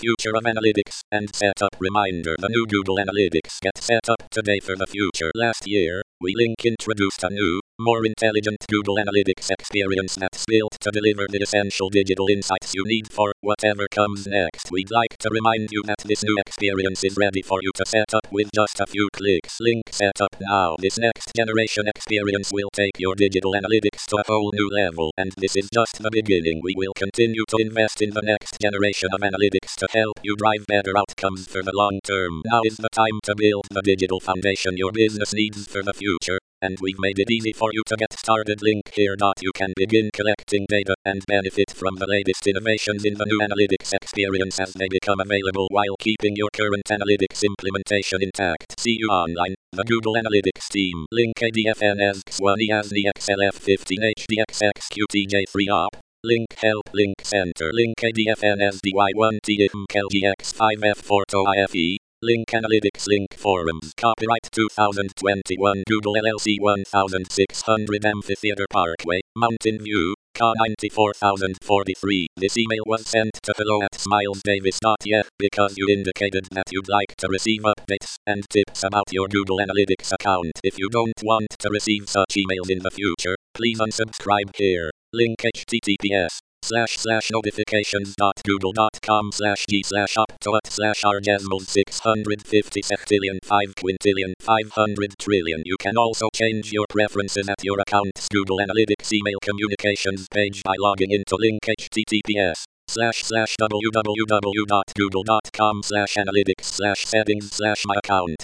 future of analytics, and setup reminder. The new Google Analytics get set up today for the future. Last year, we introduced a new, more intelligent Google Analytics experience that's built to deliver the essential digital insights you need for whatever comes next. We'd like to remind you that this new experience is ready for you to set up with just a few clicks. Link set up now. This next generation experience will take your digital analytics to a whole new level, and this is just the beginning. We will continue to invest in the next generation of analytics to help you drive better outcomes for the long term. Now is the time to build the digital foundation your business needs for the future, and we've made it easy for you to get started. Link here. You can begin collecting data and benefit from the latest innovations in the new analytics experience as they become available while keeping your current analytics implementation intact. See you online. The Google Analytics team. Link ADFNS X1 EASNI XLF15 HDXXQTJ3 op. Link help. Link center. Link ADFNS DY1 TIFM KLGX5F4 TOIFE. Link Analytics. Link Forums. Copyright 2021 Google LLC 1600 Amphitheater Parkway, Mountain View, CA 94043. This email was sent to hello@smilesdavis.eth because you indicated that you'd like to receive updates and tips about your Google Analytics account. If you don't want to receive such emails in the future, please unsubscribe here. Link https://notifications.google.com/g/up/rgesmos 650 5 500 trillion. You can also change your preferences at your account's Google Analytics email communications page by logging into link https://www.google.com/analytics/settings/my account.